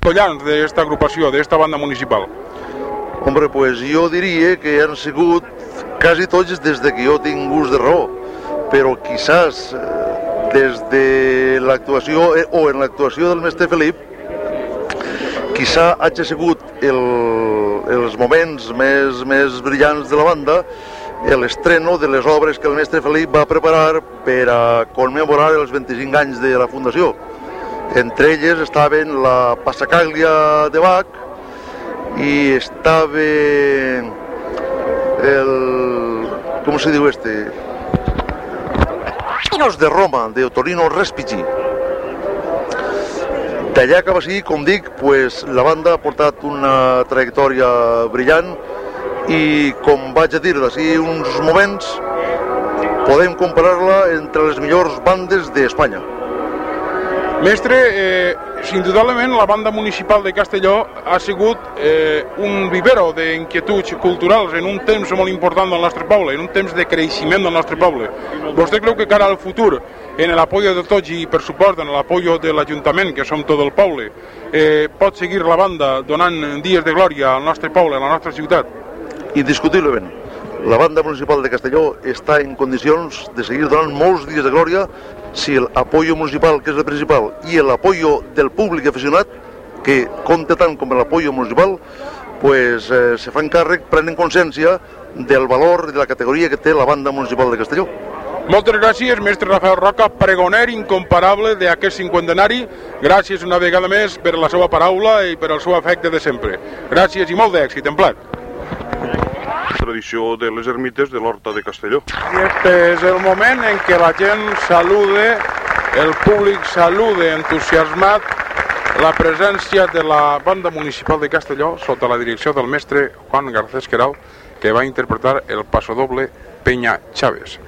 collants d'esta agrupació, d'esta banda municipal? Hombre, pues jo diria que han sigut quasi tots des que jo tinc gust de raó, però quizás des de l'actuació o en l'actuació del mestre Felip, quizá hagi sigut els moments més brillants de la banda, l'estreno de les obres que el mestre Felip va preparar per a commemorar els 25 anys de la fundació. Entre elles estaven la Passacaglia de Bach i estava com se diu este? Vinos de Roma, de Otorino Respighi. D'allà cap així, com dic, pues, la banda ha portat una trajectòria brillant i, com vaig a dir d'ací uns moments, podem comparar-la entre les millors bandes d'Espanya. Mestre, indudablement la banda municipal de Castelló ha sigut un vivero d'inquietuds culturals en un temps molt important del nostre poble, en un temps de creixement del nostre poble. Vostè creu que cara al futur, en l'apoyo de tots i per suport en l'apoyo de l'Ajuntament, que som tot el poble, pot seguir la banda donant dies de glòria al nostre poble, a la nostra ciutat? Indiscutiblement. La banda municipal de Castelló està en condicions de seguir donant molts dies de glòria si l'apoyo municipal, que és el principal, i l'apoyo del públic aficionat, que compta tant com l'apoyo municipal, pues, se fan càrrec, prenen consciència del valor i de la categoria que té la banda municipal de Castelló. Moltes gràcies, mestre Rafael Roca, pregoner incomparable d'aquest cinquantenari. Gràcies una vegada més per la seva paraula i per el seu afecte de sempre. Gràcies i molt d'èxit, en plat. Tradició de les ermites de l'Horta de Castelló. I este és el moment en què la gent salude, el públic salude entusiasmat la presència de la banda municipal de Castelló sota la direcció del mestre Juan Garcés Queralt, que va interpretar el pasodoble Peña Chávez.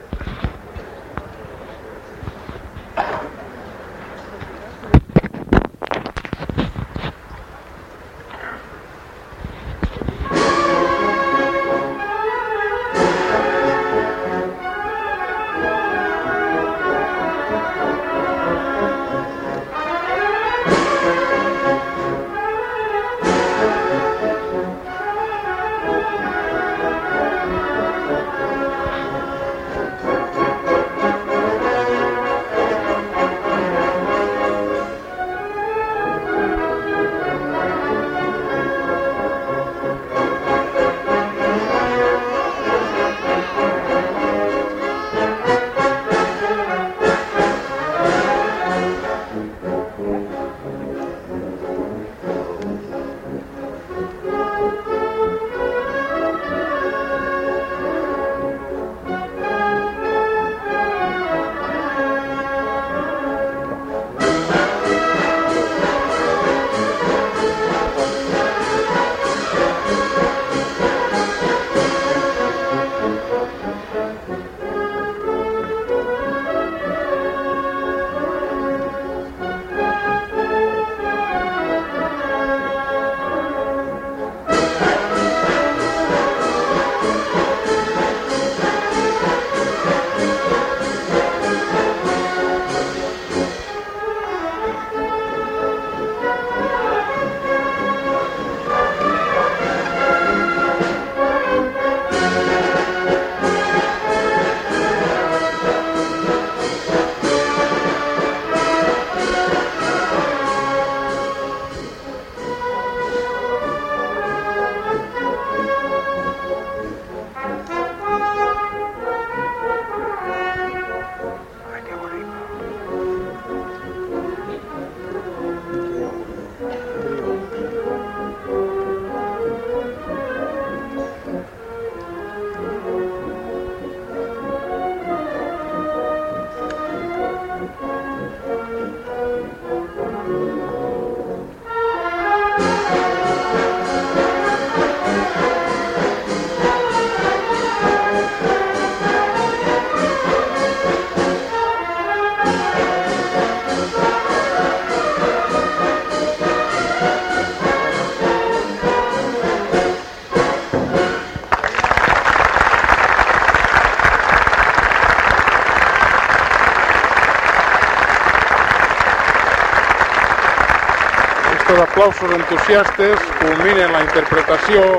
aplausos entusiastes culminen la interpretació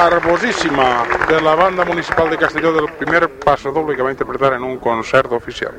garbosíssima de la banda municipal de Castelló del primer paso doble que va interpretar en un concert oficial.